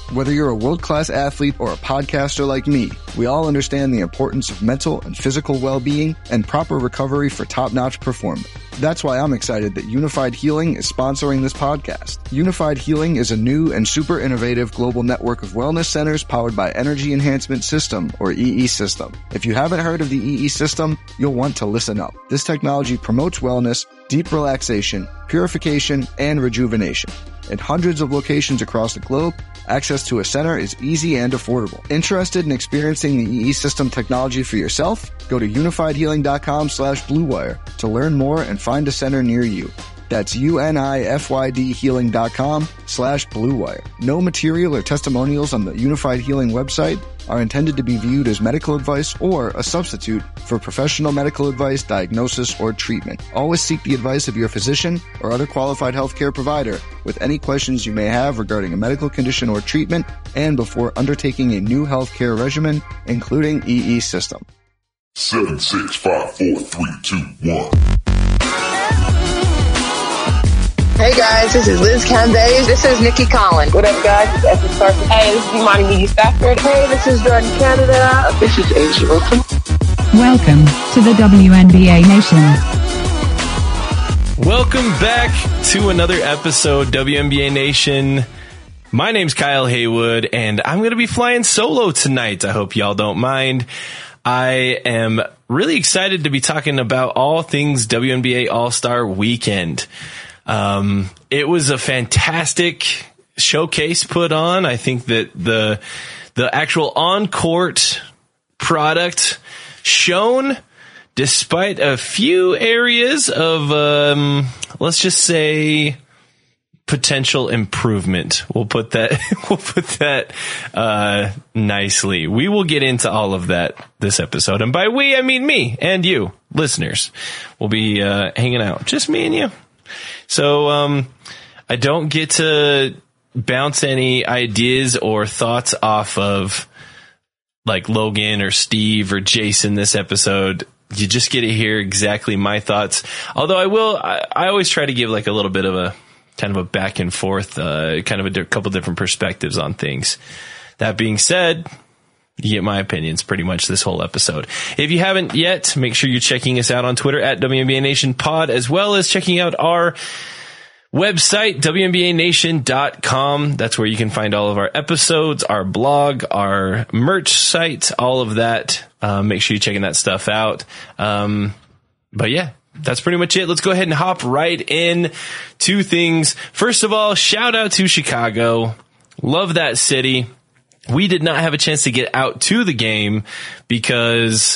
Whether you're a world-class athlete or a podcaster like me, we all understand the importance of mental and physical well-being and proper recovery for top-notch performance. That's why I'm excited that Unified Healing is sponsoring this podcast. Unified Healing is a new and super innovative global network of wellness centers powered by Energy Enhancement System, or EE System. If you haven't heard of the EE System, you'll want to listen up. This technology promotes wellness, deep relaxation, purification, and rejuvenation. In hundreds of locations across the globe, access to a center is easy and affordable. Interested in experiencing the EE System technology for yourself? Go to unifiedhealing.com/bluewire to learn more and find a center near you. That's unifydhealing.com/bluewire. No material or testimonials on the Unified Healing website are intended to be viewed as medical advice or a substitute for professional medical advice, diagnosis, or treatment. Always seek the advice of your physician or other qualified healthcare provider with any questions you may have regarding a medical condition or treatment and before undertaking a new healthcare regimen, including EE System. 7, 6, 5, 4, 3, 2, 1. Hey guys, this is Liz Cambage. This is Nikki Collins. What up guys, it's Essence Carson. Hey, this is Imani Media Stafford. Hey, this is Jordan Canada. This is Asia Wilson. Welcome to the WNBA Nation. Welcome back to another episode, WNBA Nation. My name's Kyle Haywood, and I'm going to be flying solo tonight. I hope y'all don't mind. I am really excited to be talking about all things WNBA All-Star Weekend. It was a fantastic showcase put on. I think that the actual on-court product shown, despite a few areas of, let's just say, potential improvement. We'll put that nicely. We will get into all of that this episode. And by we, I mean me and you, listeners. We'll be hanging out. Just me and you. So, I don't get to bounce any ideas or thoughts off of like Logan or Steve or Jason this episode. You just get to hear exactly my thoughts. Although I always try to give like a little bit of a kind of a back and forth, kind of a couple different perspectives on things. That being said, you get my opinions pretty much this whole episode. If you haven't yet, make sure you're checking us out on Twitter at WNBA Nation Pod, as well as checking out our website, WNBANation.com. That's where you can find all of our episodes, our blog, our merch site, all of that. Make sure you're checking that stuff out. But yeah, that's pretty much it. Let's go ahead and hop right in to things. First of all, shout out to Chicago. Love that city. We did not have a chance to get out to the game because,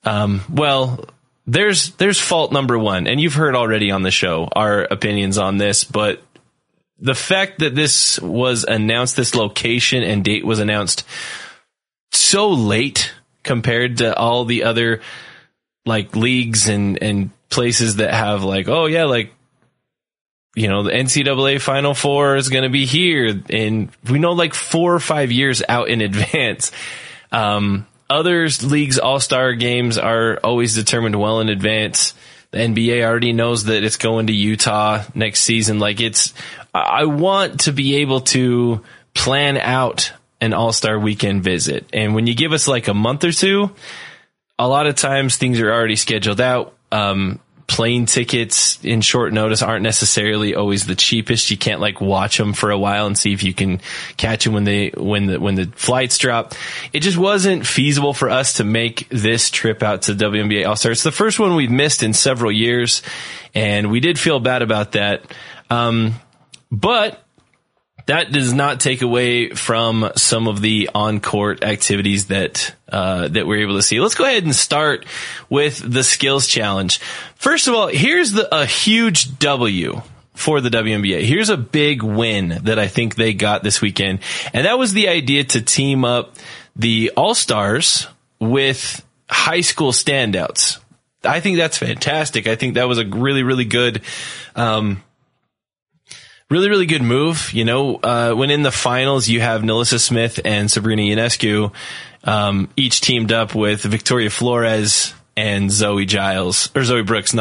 there's fault number one, and you've heard already on the show our opinions on this, but the fact that this was announced, this location and date was announced so late compared to all the other like leagues and places that have like, oh yeah, like, you know, the NCAA Final Four is going to be here, and we know like 4 or 5 years out in advance. Others leagues all-star games are always determined well in advance. The NBA already knows that it's going to Utah next season. Like I want to be able to plan out an all-star weekend visit. And when you give us like a month or two, a lot of times things are already scheduled out. Plane tickets in short notice aren't necessarily always the cheapest. You can't like watch them for a while and see if you can catch them when the flights drop. It just wasn't feasible for us to make this trip out to WNBA All-Star. It's the first one we've missed in several years, and we did feel bad about that. But that does not take away from some of the on-court activities that we're able to see. Let's go ahead and start with the skills challenge. First of all, here's a huge W for the WNBA. Here's a big win that I think they got this weekend. And that was the idea to team up the All-Stars with high school standouts. I think that's fantastic. I think that was a really, really good, really good move. You know, when in the finals, you have Nalissa Smith and Sabrina Ionescu, each teamed up with Victoria Flores and Zoe Brooks,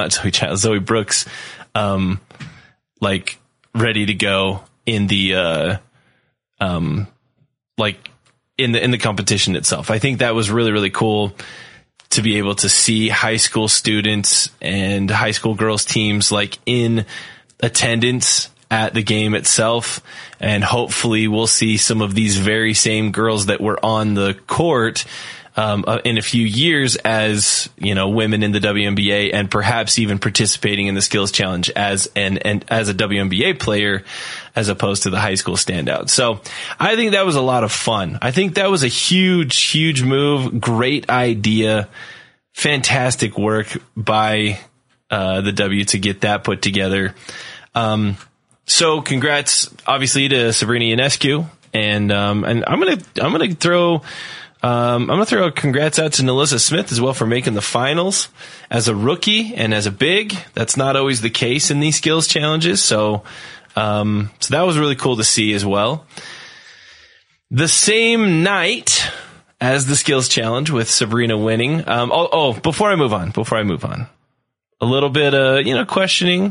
like ready to go in the, like in the competition itself. I think that was really, really cool to be able to see high school students and high school girls teams like in attendance at the game itself. And hopefully we'll see some of these very same girls that were on the court in a few years as, you know, women in the WNBA, and perhaps even participating in the skills challenge as as a WNBA player, as opposed to the high school standout. So I think that was a lot of fun. I think that was a huge move. Great idea. Fantastic work by the W to get that put together. So congrats, obviously, to Sabrina Ionescu, and I'm gonna throw a congrats out to Nalissa Smith as well for making the finals as a rookie and as a big. That's not always the case in these skills challenges. So that was really cool to see as well. The same night as the skills challenge with Sabrina winning. Before I move on, a little bit, questioning.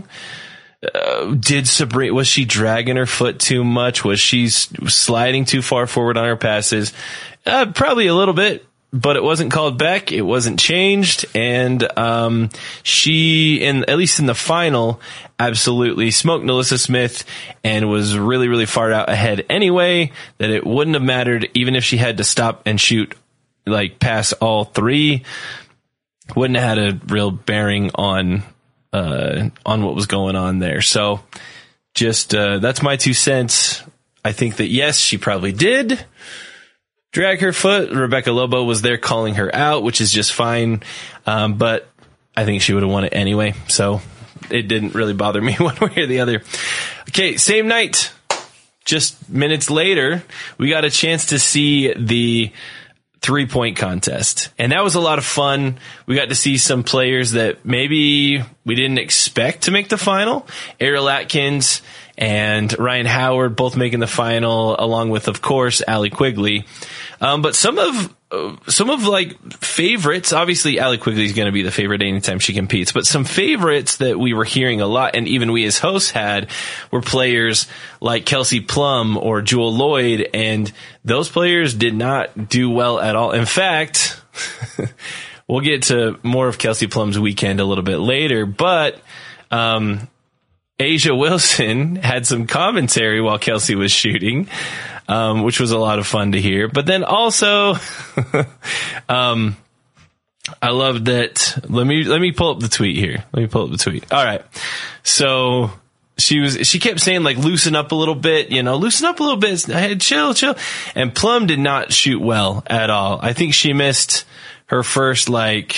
Was she dragging her foot too much? Was she sliding too far forward on her passes? Probably a little bit, but it wasn't called back. It wasn't changed. And, she, at least in the final, absolutely smoked Nalissa Smith and was really, really far out ahead anyway, that it wouldn't have mattered even if she had to stop and shoot like past all three. Wouldn't have had a real bearing on what was going on there. So just, that's my 2 cents. I think that yes, she probably did drag her foot. Rebecca Lobo was there calling her out, which is just fine. But I think she would have won it anyway. So it didn't really bother me one way or the other. Okay. Same night, just minutes later, we got a chance to see the 3-point contest. And that was a lot of fun. We got to see some players that maybe we didn't expect to make the final. Ariel Atkins and Ryan Howard both making the final, along with, of course, Allie Quigley. But some of like favorites, obviously Allie Quigley is going to be the favorite anytime she competes, but some favorites that we were hearing a lot, and even we as hosts had, were players like Kelsey Plum or Jewel Lloyd, and those players did not do well at all. In fact, we'll get to more of Kelsey Plum's weekend a little bit later, but Asia Wilson had some commentary while Kelsey was shooting, which was a lot of fun to hear. But then also, I love that. Let me pull up the tweet here. All right. So she kept saying like, loosen up a little bit, loosen up a little bit. I had chill. And Plum did not shoot well at all. I think she missed her first, I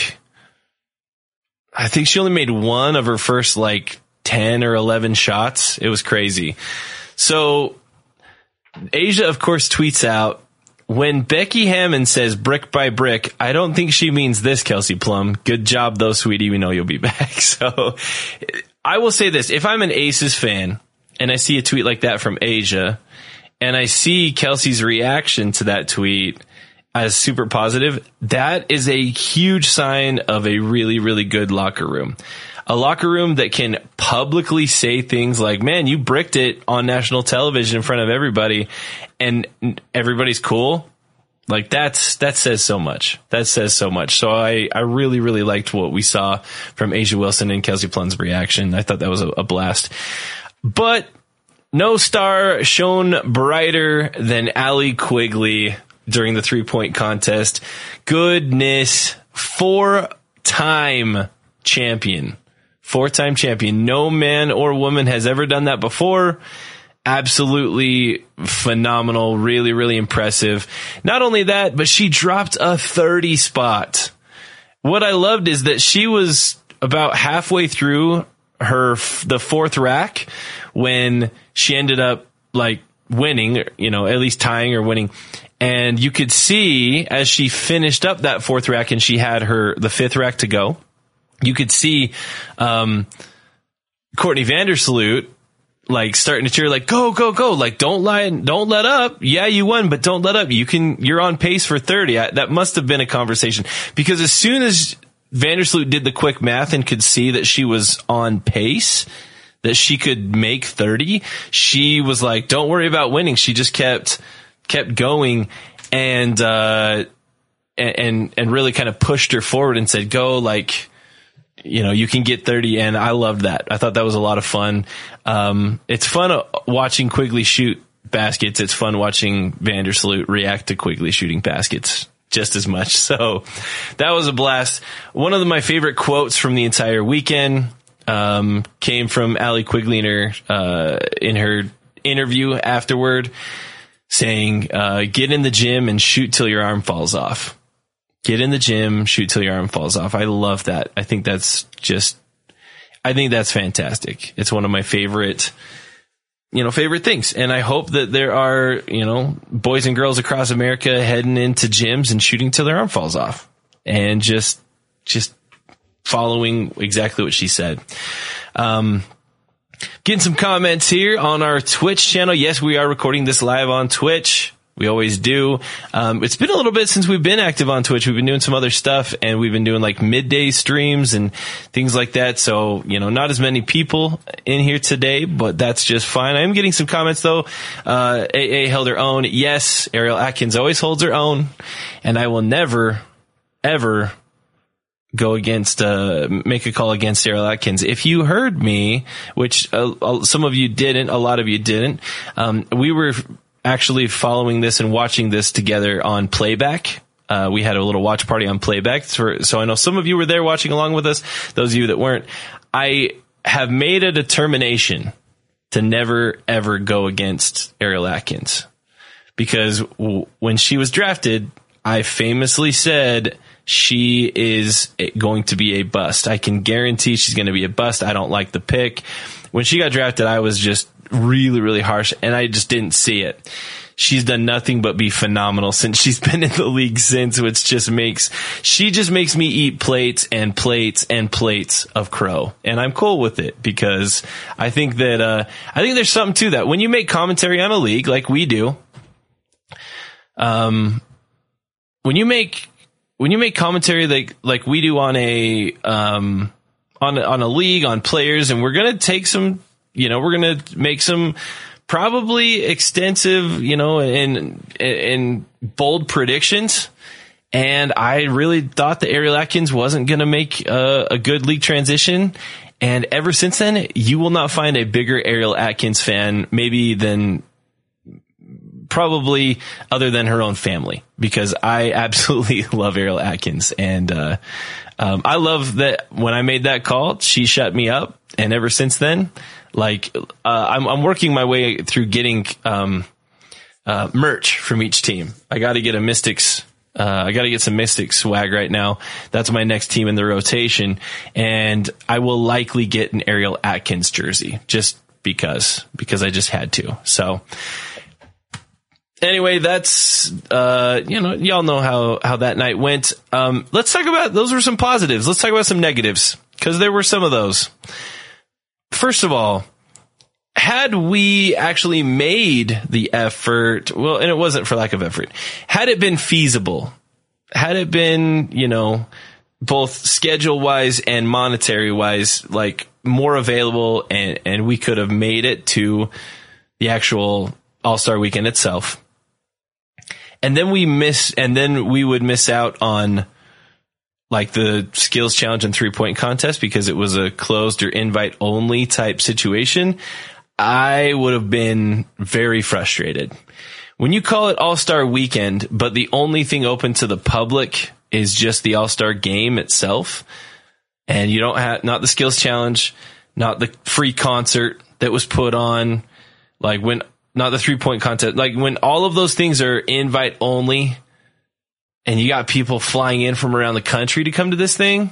think she only made one of her first 10 or 11 shots. It was crazy. So Asia, of course, tweets out, when Becky Hammond says brick by brick, I don't think she means this, Kelsey Plum. Good job, though, sweetie. We know you'll be back. So I will say this. If I'm an Aces fan and I see a tweet like that from Asia and I see Kelsey's reaction to that tweet as super positive, that is a huge sign of a really, really good locker room. A locker room that can publicly say things like, man, you bricked it on national television in front of everybody and everybody's cool. Like that says so much. That says so much. So I really, really liked what we saw from Asia Wilson and Kelsey Plum's reaction. I thought that was a blast. But no star shone brighter than Allie Quigley during the 3-point contest. Goodness, 4-time champion. 4-time champion. No man or woman has ever done that before. Absolutely phenomenal. Really, really impressive. Not only that, but she dropped a 30 spot. What I loved is that she was about halfway through the 4th rack when she ended up winning, at least tying or winning. And you could see as she finished up that 4th rack and she had the 5th rack to go, you could see Courtney Vandersloot starting to cheer, go, go, go. Don't lie, don't let up. Yeah, you won, but don't let up. You're on pace for 30. That must have been a conversation, because as soon as Vandersloot did the quick math and could see that she was on pace, that she could make 30, she was like, don't worry about winning. She just kept kept going and really kind of pushed her forward and said, go, like, you know, you can get 30. And I loved that. I thought that was a lot of fun. It's fun watching Quigley shoot baskets. It's fun watching Vandersloot react to Quigley shooting baskets just as much. So that was a blast. One of my favorite quotes from the entire weekend came from Allie Quigley in her interview afterward, saying, get in the gym and shoot till your arm falls off. Get in the gym, shoot till your arm falls off. I love that. I think that's fantastic. It's one of my favorite things. And I hope that there are, boys and girls across America heading into gyms and shooting till their arm falls off and just following exactly what she said. Getting some comments here on our Twitch channel. Yes, we are recording this live on Twitch. We always do. It's been a little bit since we've been active on Twitch. We've been doing some other stuff, and we've been doing like midday streams and things like that. So, not as many people in here today, but that's just fine. I am getting some comments though. AA held her own. Yes, Ariel Atkins always holds her own, and I will never, ever go against, make a call against Ariel Atkins. If you heard me, which some of you didn't, a lot of you didn't, we were actually following this and watching this together on Playback. We had a little watch party on Playback. So I know some of you were there watching along with us. Those of you that weren't, I have made a determination to never, ever go against Ariel Atkins, because when she was drafted, I famously said she is going to be a bust. I can guarantee she's going to be a bust. I don't like the pick. When she got drafted, I was just really, really harsh, and I just didn't see it. She's done nothing but be phenomenal since she's been in the league since, which she just makes me eat plates and plates and plates of crow. And I'm cool with it, because I think that, I think there's something to that. When you make commentary on a league like we do, when you make commentary like we do on on a league, on players, and we're going to take some, we're going to make some probably extensive, and bold predictions. And I really thought that Ariel Atkins wasn't going to make a good league transition. And ever since then, you will not find a bigger Ariel Atkins fan, maybe than probably other than her own family, because I absolutely love Ariel Atkins. And I love that when I made that call, she shut me up. And ever since then, I'm working my way through getting merch from each team. I got to get a Mystics. I got to get some Mystics swag right now. That's my next team in the rotation, and I will likely get an Ariel Atkins jersey just because I just had to. So anyway, that's y'all know how that night went. Let's talk about, those were some positives. Let's talk about some negatives, because there were some of those. First of all, had we actually made the effort, well, and it wasn't for lack of effort, had it been feasible, had it been, both schedule wise and monetary wise, like more available, and we could have made it to the actual All-Star weekend itself. And then we would miss out on like the skills challenge and 3-point contest because it was a closed or invite only type situation. I would have been very frustrated. When you call it All-Star weekend, but the only thing open to the public is just the All-Star game itself, and you don't have, not the skills challenge, not the free concert that was put on, not the 3-point contest, like when all of those things are invite only, and you got people flying in from around the country to come to this thing,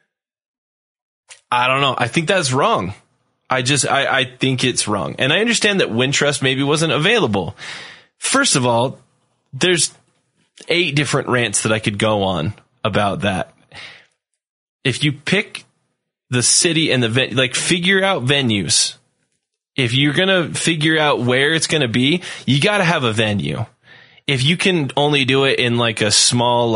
I don't know. I think that's wrong. I think it's wrong. And I understand that Wintrust maybe wasn't available. First of all, there's 8 different rants that I could go on about that. If you pick the city and figure out venues. If you're going to figure out where it's going to be, you got to have a venue. If you can only do it in like a small,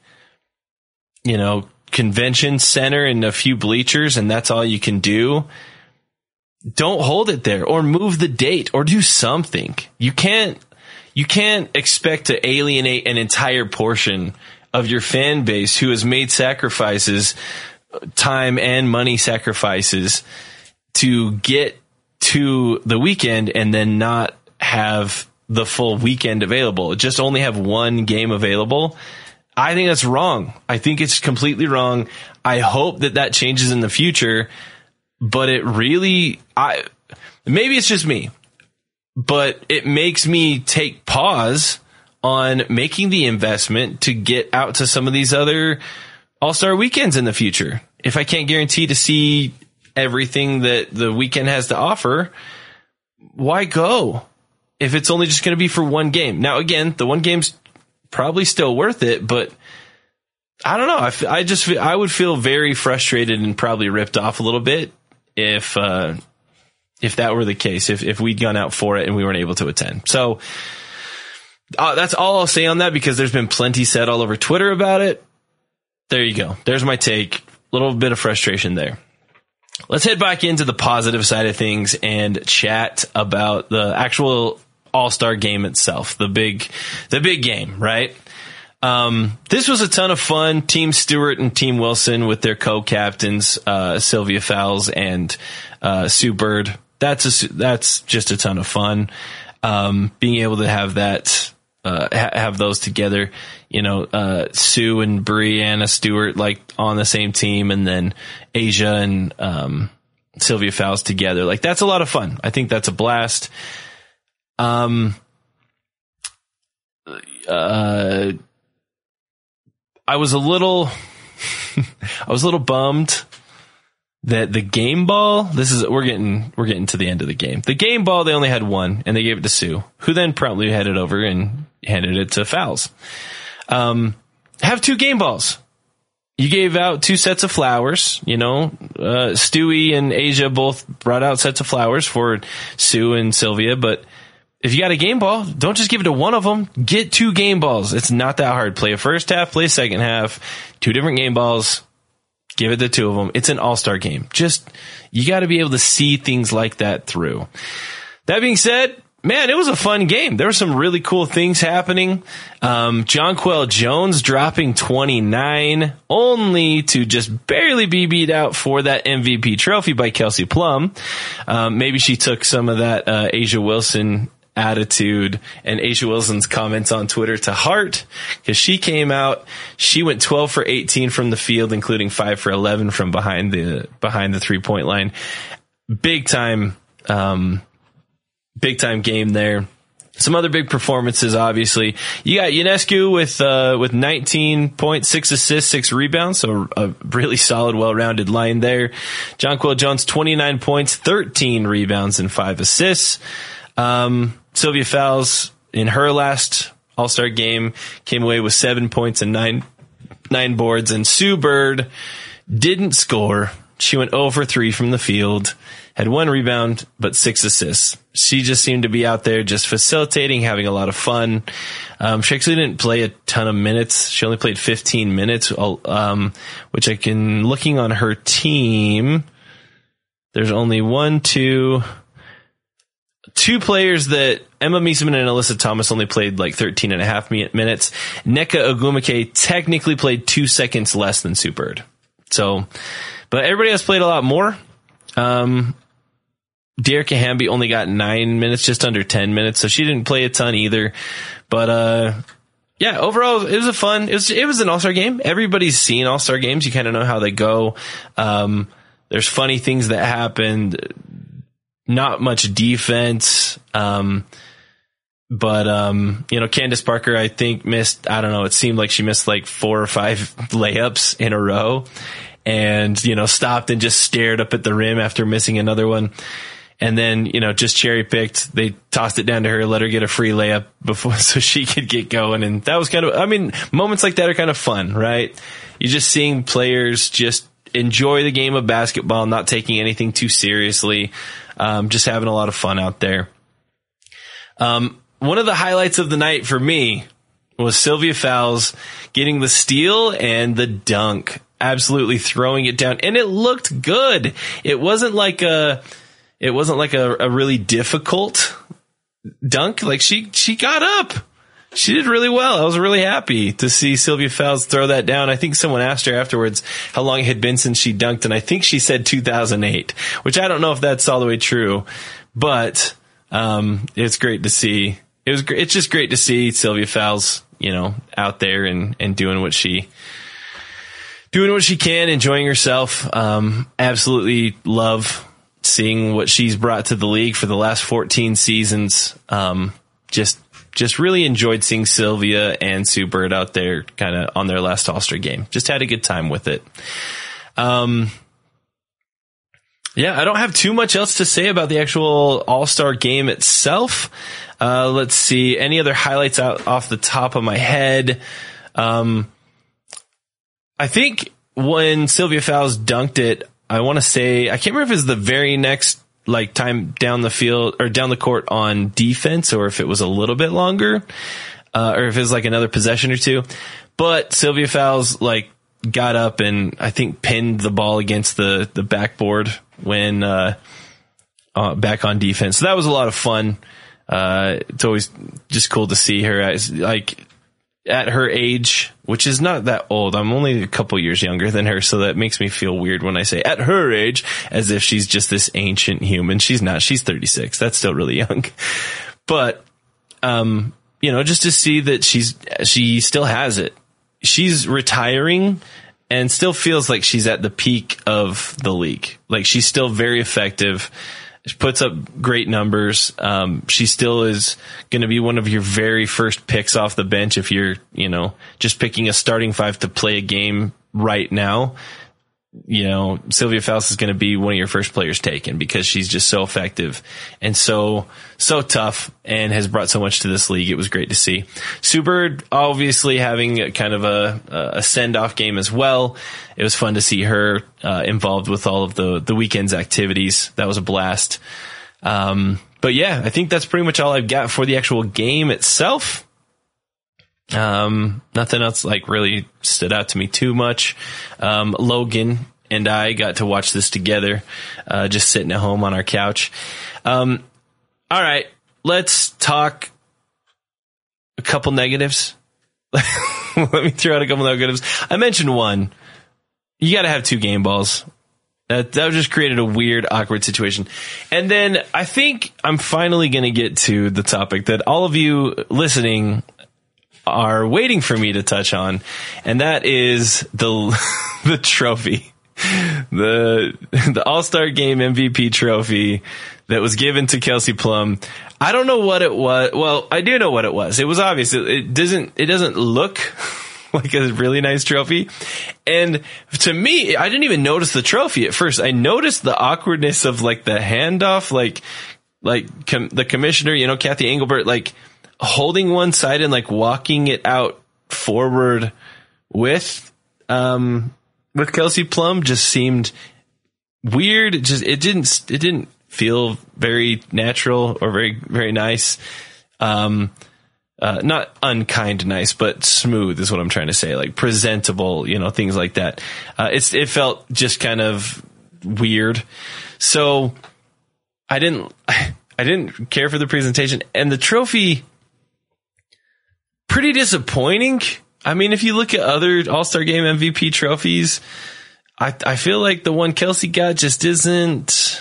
convention center and a few bleachers, and that's all you can do, don't hold it there, or move the date, or do something. You can't you can't expect to alienate an entire portion of your fan base who has made sacrifices, time and money sacrifices, to get to the weekend and then not have the full weekend available. Just only have one game available. I think that's wrong. I think it's completely wrong. I hope that changes in the future, but it really, maybe it's just me, but it makes me take pause on making the investment to get out to some of these other All-Star weekends in the future. If I can't guarantee to see everything that the weekend has to offer, why go? If it's only just going to be for one game. Now, again, the one game's probably still worth it, but I don't know. I would feel very frustrated and probably ripped off a little bit if that were the case, if we'd gone out for it and we weren't able to attend. So that's all I'll say on that, because there's been plenty said all over Twitter about it. There you go. There's my take. A little bit of frustration there. Let's head back into the positive side of things and chat about the actual All-Star game itself. The big game, right? This was a ton of fun. Team Stewart and Team Wilson with their co-captains, Sylvia Fowles and Sue Bird. That's just a ton of fun. Being able to have that, have those together, Sue and Brianna Stewart like on the same team, and then Asia and Sylvia Fowles together. Like, that's a lot of fun. I think that's a blast. I was a little bummed that the game ball, we're getting to the end of the game. The game ball, they only had one, and they gave it to Sue, who then promptly headed over and handed it to Fowles. Have two game balls. You gave out two sets of flowers, Stewie and Asia both brought out sets of flowers for Sue and Sylvia, but if you got a game ball, don't just give it to one of them. Get two game balls. It's not that hard. Play a first half, play a second half, two different game balls. Give it to two of them. It's an all-star game. You got to be able to see things like that through. That being said, man, it was a fun game. There were some really cool things happening. Jonquel Jones dropping 29, only to just barely be beat out for that MVP trophy by Kelsey Plum. Maybe she took some of that Asia Wilson attitude and Asia Wilson's comments on Twitter to heart, because she came out, she went 12 for 18 from the field, including 5 for 11 from behind the 3-point line. Big time game there. Some other big performances, obviously. You got Ionescu with 19 points, 6 assists, 6 rebounds, so a really solid, well-rounded line there. Jonquel Jones, 29 points, 13 rebounds, and 5 assists. Sylvia Fowles, in her last All-Star game, came away with 7 points and 9 boards, and Sue Bird didn't score. She went 0 for 3 from the field, had 1 rebound, but 6 assists. She just seemed to be out there just facilitating, having a lot of fun. She actually didn't play a ton of minutes. She only played 15 minutes, which looking on her team, there's only two players that Emma Meesman and Alyssa Thomas only played like 13 and a half minutes. Nneka Ogwumike technically played 2 seconds less than Sue Bird. So, but everybody else played a lot more. Dearica Hamby only got 9 minutes, just under 10 minutes, so she didn't play a ton either. But yeah, overall it was it was an All-Star game. Everybody's seen All-Star games. You kind of know how they go. There's funny things that happened. Not much defense. But Candace Parker, I think, missed, it seemed like she missed like 4 or 5 layups in a row, and, stopped and just stared up at the rim after missing another one. And then, just cherry picked. They tossed it down to her, let her get a free layup so she could get going. And that was moments like that are kind of fun, right? You're just seeing players just enjoy the game of basketball, not taking anything too seriously. Just having a lot of fun out there. One of the highlights of the night for me was Sylvia Fowles getting the steal and the dunk, absolutely throwing it down, and it looked good. It wasn't like a really difficult dunk, like she got up. She did really well. I was really happy to see Sylvia Fowles throw that down. I think someone asked her afterwards how long it had been since she dunked, and I think she said 2008, which I don't know if that's all the way true, but it's great to see. It's just great to see Sylvia Fowles, out there and doing what she can, enjoying herself. Absolutely love seeing what she's brought to the league for the last 14 seasons. Just really enjoyed seeing Sylvia and Sue Bird out there kind of on their last All-Star game. Just had a good time with it. Yeah, I don't have too much else to say about the actual All-Star game itself. Let's see. Any other highlights out off the top of my head? I think when Sylvia Fowles dunked it, I want to say, I can't remember if it was the very next time down the field or down the court on defense, or if it was a little bit longer, or if it was like another possession or two. But Sylvia Fowles got up and I think pinned the ball against the backboard when back on defense. So that was a lot of fun. It's always just cool to see her at her age, which is not that old. I'm only a couple years younger than her, so that makes me feel weird when I say at her age, as if she's just this ancient human. She's not. She's 36. That's still really young. But, just to see that she still has it. She's retiring and still feels like she's at the peak of the league. Like, she's still very effective. She puts up great numbers. She still is going to be one of your very first picks off the bench if you're, just picking a starting five to play a game right now. Sylvia Fowles is going to be one of your first players taken because she's just so effective and so tough and has brought so much to this league. It was great to see. Sue Bird obviously having a kind of a send-off game as well. It was fun to see her involved with all of the weekend's activities. That was a blast. But yeah, I think that's pretty much all I've got for the actual game itself. Nothing else really stood out to me too much. Logan and I got to watch this together, just sitting at home on our couch. All right, let's talk a couple negatives. Let me throw out a couple negatives. I mentioned one. You got to have 2 game balls. That just created a weird, awkward situation. And then I think I'm finally going to get to the topic that all of you listening are waiting for me to touch on, and that is the trophy, the All-Star Game MVP trophy that was given to Kelsey Plum. I don't know what it was. Well, I do know what it was. It was obvious. It doesn't look like a really nice trophy. And to me, I didn't even notice the trophy at first. I noticed the awkwardness of the handoff, the commissioner, Kathy Engelbert, holding one side and walking it out forward with Kelsey Plum just seemed weird. It didn't feel very natural or very, very nice. Not unkind nice, but smooth is what I'm trying to say. Presentable, things like that. It felt just kind of weird. So I didn't care for the presentation, and the trophy, pretty disappointing. I mean, if you look at other All-Star Game MVP trophies, I feel like the one Kelsey got just isn't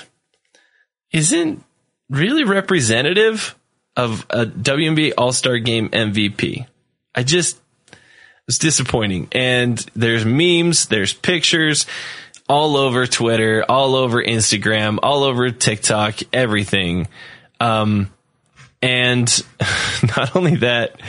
really representative of a WNBA All-Star Game MVP. It's disappointing. And there's memes, there's pictures all over Twitter, all over Instagram, all over TikTok, everything. And not only that,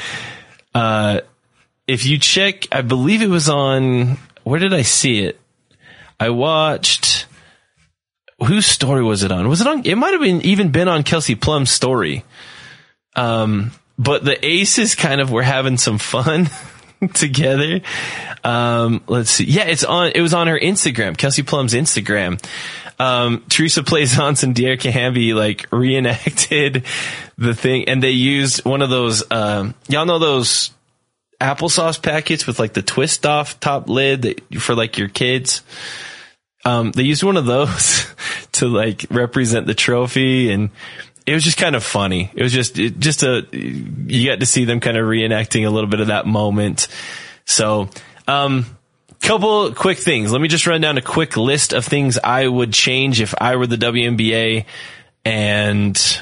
if you check, I believe it was on, where did I see it? I watched, whose story was it on? It might have even been on Kelsey Plum's story. But the Aces kind of were having some fun together. Let's see. Yeah, it was on her Instagram, Kelsey Plum's Instagram. Teresa Plaisance and Dearica Hamby reenacted the thing, and they used one of those, y'all know those applesauce packets with the twist off top lid for your kids. They used one of those to represent the trophy, and just kind of funny. It was you got to see them kind of reenacting a little bit of that moment. So, couple quick things. Let me just run down a quick list of things I would change if I were the WNBA. And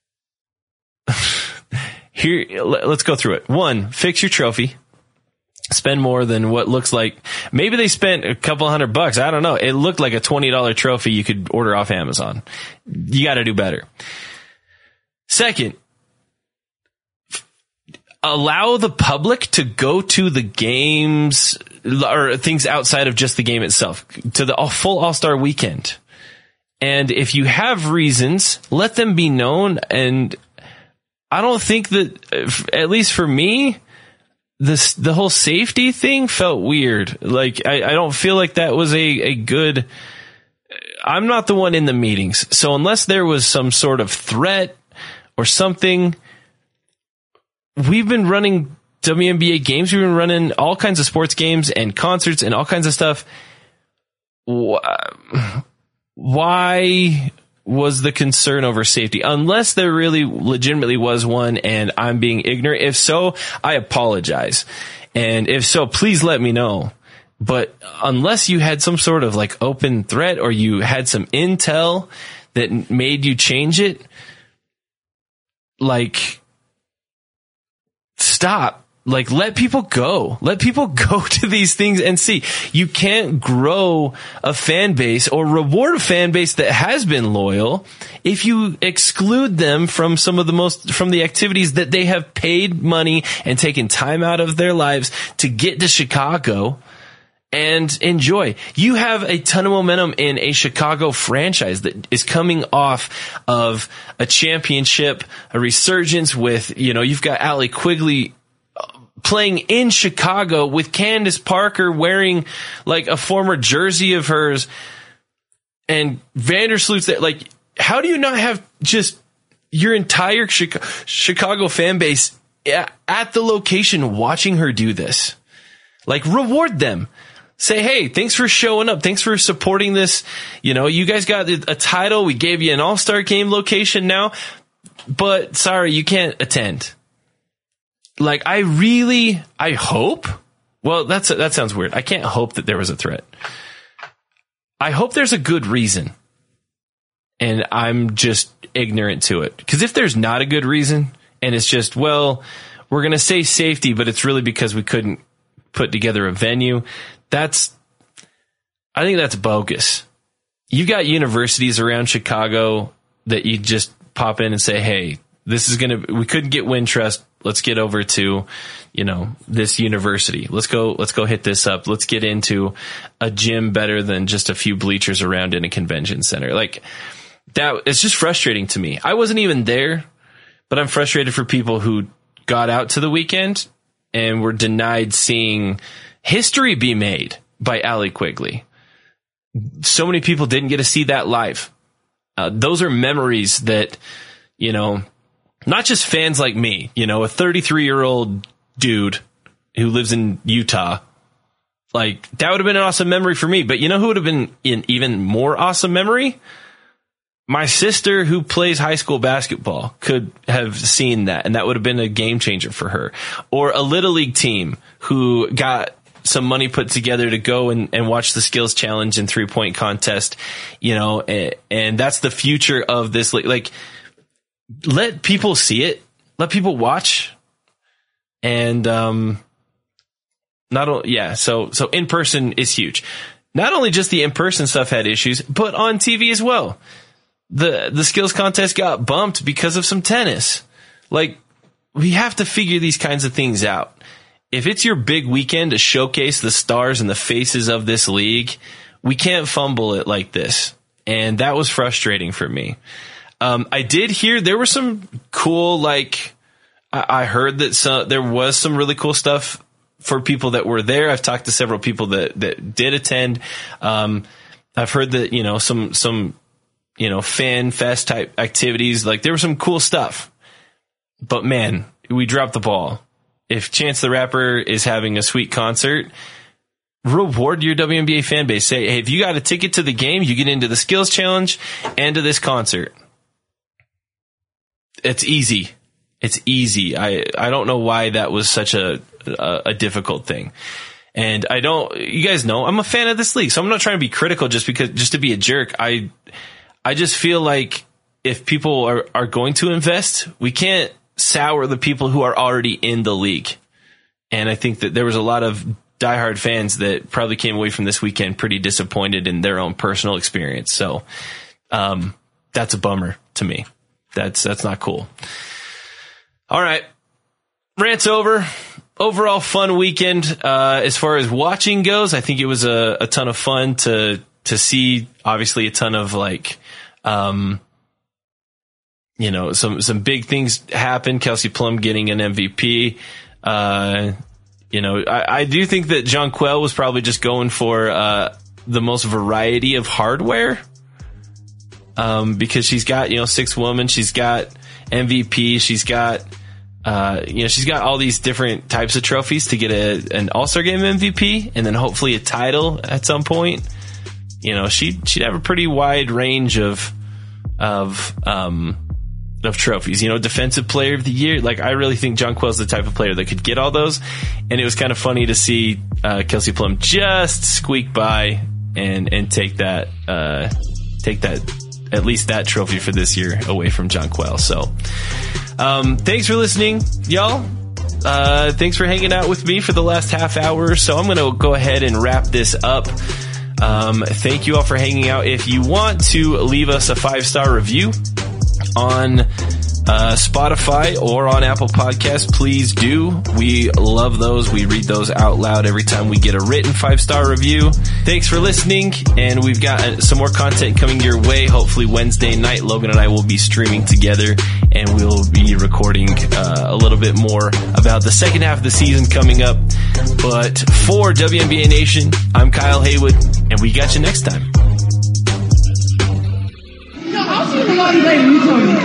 here, let's go through it. 1, fix your trophy. Spend more than what looks like. Maybe they spent a couple $100. I don't know. It looked like a $20 trophy you could order off Amazon. You got to do better. Second, allow the public to go to the games or things outside of just the game itself, to the full All-Star weekend. And if you have reasons, let them be known. And I don't think that, at least for me, the whole safety thing felt weird. Like, I don't feel like that was a good, I'm not the one in the meetings. So unless there was some sort of threat or something, we've been running WNBA games. We've been running all kinds of sports games and concerts and all kinds of stuff. Why was the concern over safety? Unless there really legitimately was one and I'm being ignorant. If so, I apologize. And if so, please let me know. But unless you had some sort of like open threat or you had some intel that made you change it, like, stop. Like, let people go. Let people go to these things and see. You can't grow a fan base or reward a fan base that has been loyal if you exclude them from from the activities that they have paid money and taken time out of their lives to get to Chicago and enjoy. You have a ton of momentum in a Chicago franchise that is coming off of a championship, a resurgence with, you've got Allie Quigley playing in Chicago with Candace Parker wearing like a former jersey of hers and Vandersloot's there. Like, how do you not have just your entire Chicago fan base at the location watching her do this? Like, reward them. Say, hey, thanks for showing up. Thanks for supporting this. You guys got a title. We gave you an all-star game location now, but sorry, you can't attend. Like, I hope, well, that sounds weird. I can't hope that there was a threat. I hope there's a good reason. And I'm just ignorant to it. Because if there's not a good reason, and it's just, well, we're going to say safety, but it's really because we couldn't put together a venue, I think that's bogus. You've got universities around Chicago that you just pop in and say, hey, we couldn't get Wintrust. Let's get over to, this university. Let's go hit this up. Let's get into a gym better than just a few bleachers around in a convention center. Like that, it's just frustrating to me. I wasn't even there, but I'm frustrated for people who got out to the weekend and were denied seeing history be made by Allie Quigley. So many people didn't get to see that live. Those are memories that, not just fans like me, a 33-year-old dude who lives in Utah. Like, that would have been an awesome memory for me. But who would have been an even more awesome memory? My sister, who plays high school basketball, could have seen that, and that would have been a game changer for her. Or a Little League team who got some money put together to go and watch the skills challenge and 3-point contest, and that's the future of this. Like, let people see it, let people watch. And, so in person is huge. Not only just the in-person stuff had issues, but on TV as well. The skills contest got bumped because of some tennis. Like, we have to figure these kinds of things out. If it's your big weekend to showcase the stars and the faces of this league, we can't fumble it like this. And that was frustrating for me. I did hear there were some cool, I heard that there was some really cool stuff for people that were there. I've talked to several people that did attend. I've heard that, some fan fest type activities, like there was some cool stuff, but man, we dropped the ball. If Chance the Rapper is having a sweet concert, reward your WNBA fan base. Say, hey, if you got a ticket to the game, you get into the skills challenge and to this concert. it's easy. It's easy. I don't know why that was such a difficult thing. And you guys know, I'm a fan of this league, so I'm not trying to be critical just to be a jerk. I just feel like if people are going to invest, we can't sour the people who are already in the league. And I think that there was a lot of diehard fans that probably came away from this weekend pretty disappointed in their own personal experience. So, that's a bummer to me. That's not cool. All right. Rant's over. Overall fun weekend. As far as watching goes, I think it was a ton of fun to see, obviously a ton of some big things happen. Kelsey Plum getting an MVP. I do think that Jonquel was probably just going for the most variety of hardware, because she's got, six women, she's got MVP, she's got all these different types of trophies to get an All-Star Game MVP, and then hopefully a title at some point. She'd have a pretty wide range of trophies. Defensive Player of the Year. I really think Jonquel's the type of player that could get all those. And it was kind of funny to see Kelsey Plum just squeak by and take that at least that trophy for this year away from Jonquel. So thanks for listening, y'all. Thanks for hanging out with me for the last half hour. So I'm going to go ahead and wrap this up. Thank you all for hanging out. If you want to leave us a 5-star review on Spotify or on Apple Podcasts, please do. We love those. We read those out loud every time we get a written 5-star review. Thanks for listening, and we've got some more content coming your way. Hopefully Wednesday night, Logan and I will be streaming together, and we'll be recording a little bit more about the second half of the season coming up. But for WNBA Nation, I'm Kyle Haywood, and we got you next time. No, I'll see you in the lobby later. You told me.